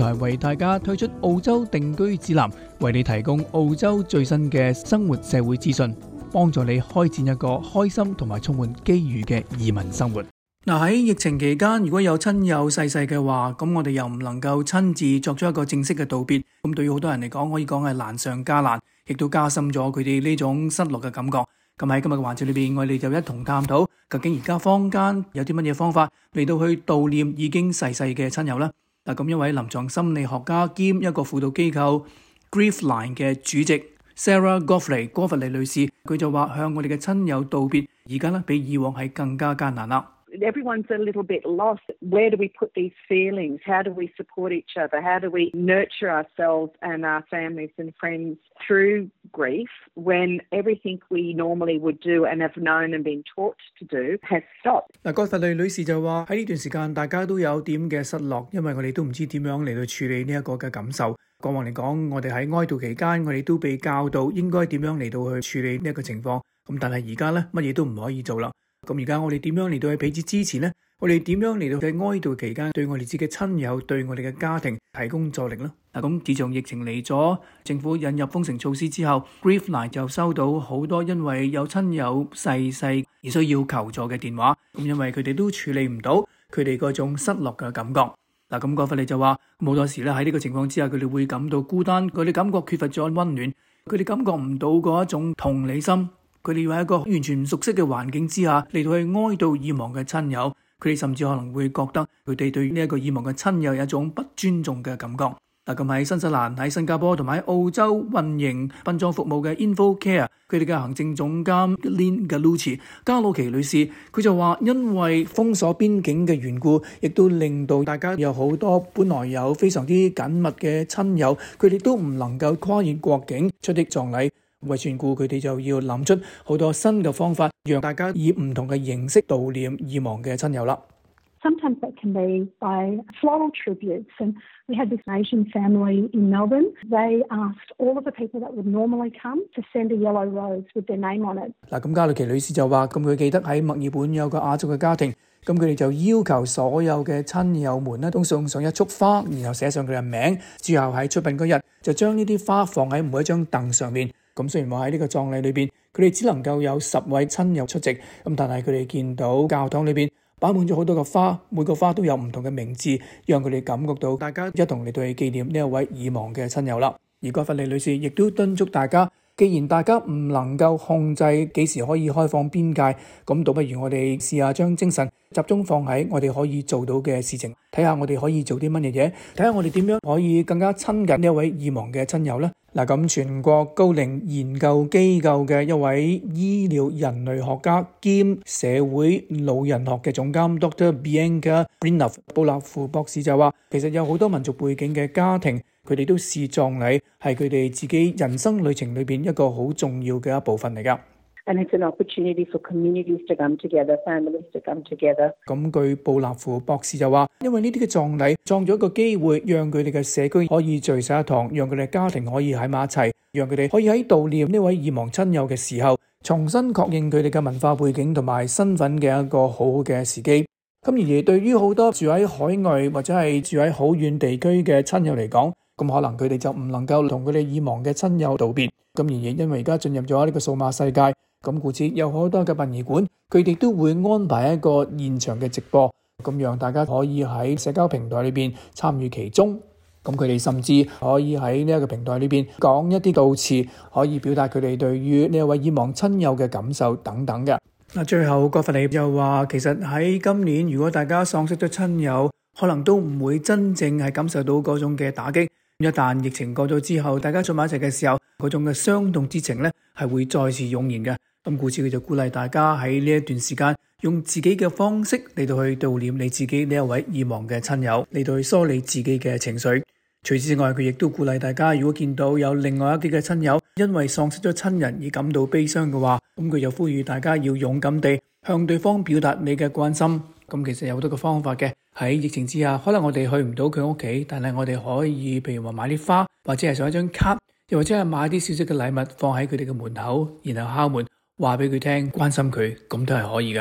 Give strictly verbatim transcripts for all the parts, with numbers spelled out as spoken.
台為大家推出澳洲定居指南，為你提供澳洲最新嘅生活社會資訊，幫助你開展一個開心同埋充滿機遇嘅移民生活。嗱，喺疫情期間，如果有親友逝世嘅話，咁我哋又唔能夠親自作出一個正式嘅道別，咁對於好多人嚟講，可以講係難上加難，亦都加深咗佢哋呢種失落嘅感覺。咁喺今日嘅環節裏邊，我哋就一同探討究竟而家坊間有啲乜嘢方法嚟到去悼念已經逝世嘅親友啦。嗱，咁一位臨床心理學家兼一個輔導機構 Griefline 嘅主席 Sarah Godfrey 郭弗莉女士，佢就話向我哋嘅親友道別，而家咧比以往係更加艱難啦。 Everyone's a little bit lost. Where do we put these feelings? How do we support each other? How do we nurture ourselves and our families and friends through grief when everything we normally would do and have known and been taught to do has stopped? 嗱，郭弗莉女士就話喺呢段時間，大家都有點嘅失落，因為我哋都唔知點樣嚟到處理呢一個嘅感受。過往嚟講，我哋喺哀悼期間，我哋都被教導應該點樣嚟到去處理呢一個情況。咁但係而家咧，乜嘢都唔可以做啦。咁而家我哋點樣嚟到去彼此支持呢？我哋點樣嚟到喺哀悼期間對我哋自己親友、對我哋嘅家庭提供助力呢？嗱，咁自從疫情嚟咗，政府引入封城措施之後 Griefline 就收到好多因為有親友逝世而需要求助嘅電話。咁因為佢哋都處理唔到佢哋嗰種失落嘅感覺。嗱，咁郭弗莉就話好多時咧喺呢個情況之下，佢哋會感到孤單，佢哋感覺缺乏咗溫暖，佢哋感覺唔到嗰一種同理心。佢哋要喺一個完全唔熟悉嘅環境之下嚟到去哀悼已亡嘅親友，佢哋甚至可能會覺得佢哋對呢一個已亡嘅親友有一種不尊重嘅感覺。嗱，咁喺新西蘭、喺新加坡同埋喺澳洲運營殯葬服務嘅 InfoCare， 佢哋嘅行政總監 Lynn Galucci 加魯奇女士，佢就話因為封鎖邊境嘅緣故，亦都令到大家有好多本來有非常之緊密嘅親友，佢哋都唔能夠跨越國境出席葬禮。為全故，佢哋就要諗出好多新嘅方法，讓大家以唔同嘅形式悼念已亡嘅親友啦。 Sometimes that can be by floral tributes, and we had this Asian family in Melbourne. They asked all of the people that would normally come to send a yellow rose with their name on it. 嗱，咁加里奇女士就話，咁佢記得喺墨爾本有個亞洲嘅家庭，咁佢哋就要求所有嘅親友們咧都送上一束花，然後寫上佢嘅名，之後喺出殯嗰日就將呢啲花放喺每一張凳上面。咁雖然話喺呢個葬禮裏邊，佢哋只能夠有十位親友出席，咁但係佢哋見到教堂裏邊擺滿咗好多個花，每個花都有唔同嘅名字，讓佢哋感覺到大家一同嚟到去紀念呢一位已亡嘅親友啦。而郭弗莉女士亦都敦促大家，既然大家唔能夠控制幾時可以開放邊界，咁倒不如我哋試下將精神集中放喺我哋可以做到嘅事情，睇下我哋可以做啲乜嘢嘢，睇下我哋點樣可以更加親近呢一位已亡嘅親友呢。嗱，咁全國高齡研究機構嘅一位醫療人類學家兼社會老人學嘅總監 Doctor Bianca Brinoff 布納夫博士就話，其實有好多民族背景嘅家庭，佢哋都視葬禮係佢哋自己人生旅程裏邊一個好重要嘅一部分嚟㗎。 And it's an opportunity for communities to come together, families to come together. 咁據布納夫博士就話，因為呢啲嘅葬禮創咗一個機會，讓佢哋嘅社區可以聚首一堂，讓佢哋家庭可以喺埋一齊，讓佢哋可以喺悼念呢位已亡親友嘅時候，重新確認佢哋嘅文化背景同埋身份嘅一個好好嘅時機。咁而對於好多住喺海外或者係住喺好遠地區嘅親友嚟講，咁可能佢哋就唔能夠同佢哋已亡嘅親友道別。咁而因為而家進入咗呢個數碼世界，咁故此有好多嘅殯儀館，佢哋都會安排一個現場嘅直播，咁讓大家可以喺社交平台裏邊參與其中。咁佢哋甚至可以喺呢一個平台裏邊講一啲悼詞，可以表達佢哋對於呢一位已亡親友嘅感受等等嘅。嗱，最後郭弗莉又話，其實喺今年如果大家喪失咗親友，可能都唔會真正係感受到嗰種嘅打擊。一旦疫情過咗之後，大家坐埋一齊嘅時候，嗰種嘅傷痛之情咧係會再次湧現嘅。咁故此佢就鼓勵大家喺呢一段時間，用自己嘅方式嚟到去悼念你自己呢一位已亡嘅親友，嚟到去梳理自己嘅情緒。除此之外，佢亦都鼓勵大家，如果見到有另外一啲嘅親友因為喪失咗親人而感到悲傷嘅話，咁佢又呼籲大家要勇敢地向對方表達你嘅關心。咁其實有好多個方法嘅，喺疫情之下，可能我哋去唔到佢屋企，但係我哋可以譬如話買啲花，或者係上一張卡，又或者係買啲少少嘅禮物放喺佢哋嘅門口，然後敲門話俾佢聽關心佢，咁都係可以噶。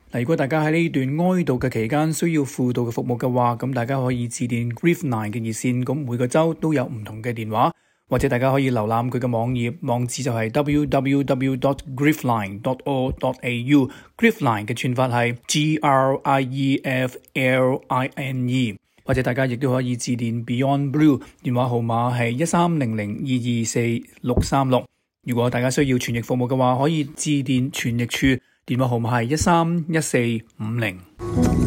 嗱，如果大家喺呢段哀悼嘅期間需要輔導嘅服務嘅話，咁大家可以致電 Grief Line 嘅熱線，咁每個州都有唔同嘅電話，或者大家可以瀏覽佢嘅網頁，網址就係 w w w dot griefline dot org dot a u。 Grief Line 嘅串法係 G R I E F L I N E， 或者大家亦都可以致電 Beyond Blue， 電話號碼係一三零零二二四六三六。如果大家需要傳譯服務嘅話，可以致電傳譯處，電話號碼係一三一四五零。